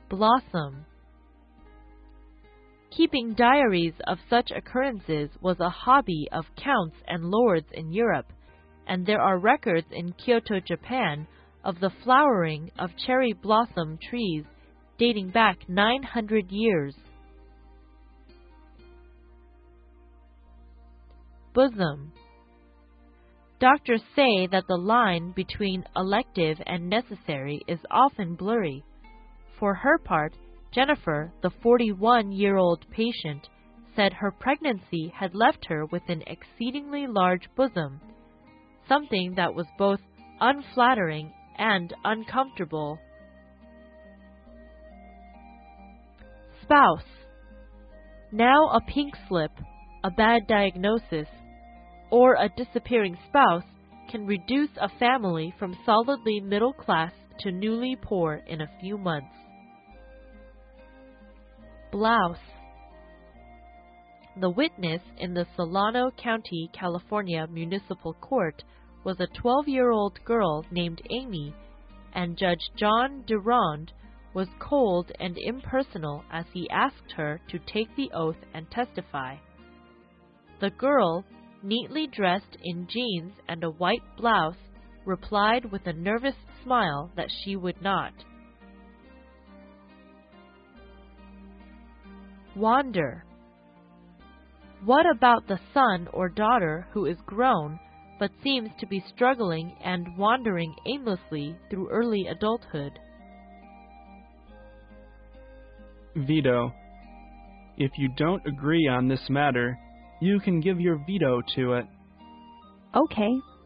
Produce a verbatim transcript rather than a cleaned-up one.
blossom. Keeping diaries of such occurrences was a hobby of counts and lords in Europe, and there are records in Kyoto, Japan, of the flowering of cherry blossom trees dating back nine hundred years. Bosom. Doctors say that the line between elective and necessary is often blurry. For her part, Jennifer, the forty-one-year-old patient, said her pregnancy had left her with an exceedingly large bosom, something that was both unflattering and uncomfortable. Spouse. Now a pink slip, a bad diagnosis, or a disappearing spouse can reduce a family from solidly middle class to newly poor in a few months. Blouse. The witness in the Solano County, California Municipal Court was a twelve-year-old girl named Amy, and Judge John Durand was cold and impersonal as he asked her to take the oath and testify. The girl, neatly dressed in jeans and a white blouse, replied with a nervous smile that she would not. Wander. What about the son or daughter who is grown but seems to be struggling and wandering aimlessly through early adulthood? Veto. If you don't agree on this matter, you can give your veto to it. Okay,